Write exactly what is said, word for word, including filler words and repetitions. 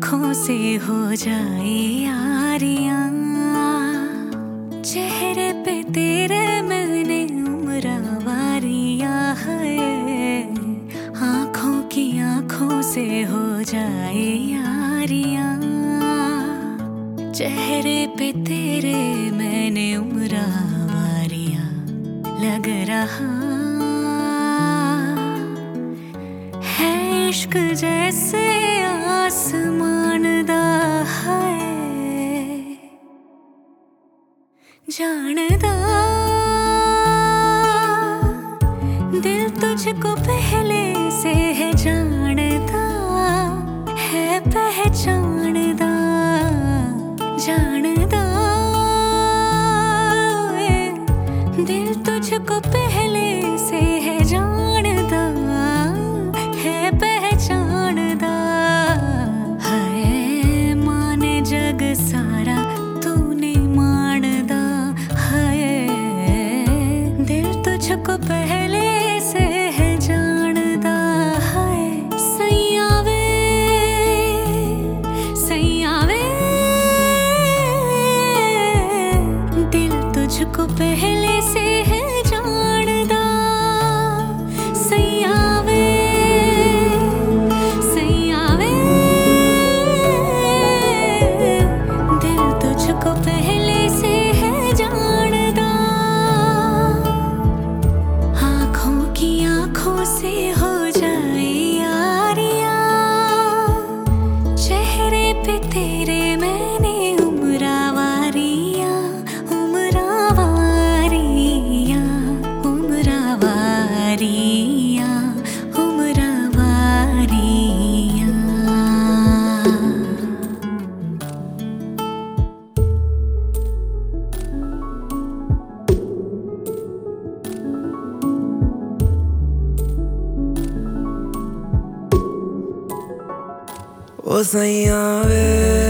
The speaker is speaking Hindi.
आँखों से हो जाए यारियाँ, चेहरे पे तेरे मैंने उम्र वारियाँ है। आँखों की आँखों से हो जाए यारियाँ, चेहरे पे तेरे मैंने उम्र वारियाँ। लग रहा है इश्क जैसे आसमान दा है, जानदा दिल तुझको पहले से है जानदा है, पहचानदा जानदा दिल तुझको पहले से है जानदा है, पहचानदा है। माने जग सारा तूने मानदा है, दिल तुझको पहले से है जानदा है। सैया वे सैया वे दिल तुझको पहले से है जानदा। सैया वे सैया वे दिल तुझको पहले से है जानदा। आँखों की आँखों से हो जाए यारियाँ, चेहरे पे तेरे मैंने उम्र वारियाँ, उम्र वारियाँ, उम्र वारियाँ, उम्र वारियाँ। ओ सैया वे